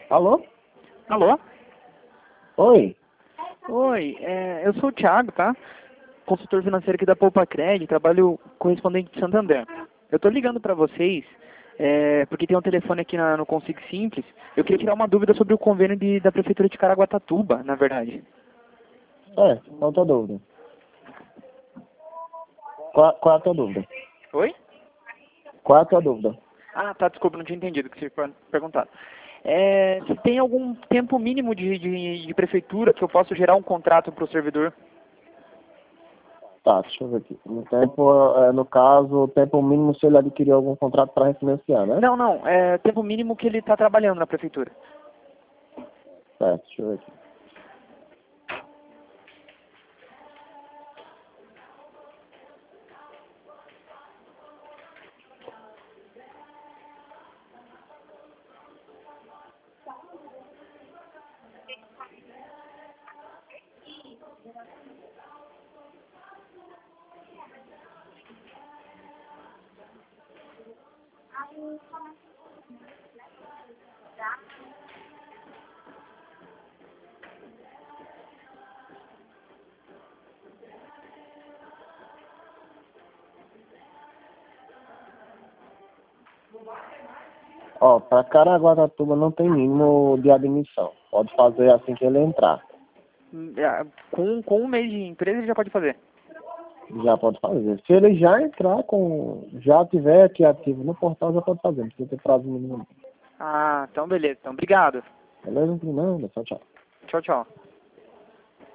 Alô? Alô? Oi? Oi, eu sou o Thiago, tá? Consultor financeiro aqui da Poupa Cred, trabalho correspondente de Santander. Eu tô ligando pra vocês, porque tem um telefone aqui no Consigo Simples. Eu queria tirar uma dúvida sobre o convênio da Prefeitura de Caraguatatuba, na verdade. Não tô dúvida. Qual é a tua dúvida? Oi? Qual é a tua dúvida? Ah, tá, desculpa, não tinha entendido o que você perguntado. Se tem algum tempo mínimo de prefeitura que eu possa gerar um contrato para o servidor? Tá, deixa eu ver aqui. No caso, o tempo mínimo se ele adquiriu algum contrato para refinanciar, né? Não, é tempo mínimo que ele está trabalhando na prefeitura. Certo, deixa eu ver aqui. Ó, para Caraguatatuba não tem mínimo de admissão. Pode fazer assim que ele entrar. Com um mês de empresa ele já pode fazer. Já pode fazer. Se ele já entrar já tiver aqui ativo no portal, já pode fazer. Não precisa ter prazo mínimo. Ah, então beleza. Então, obrigado. Beleza? Não, tchau, tchau. Tchau, tchau.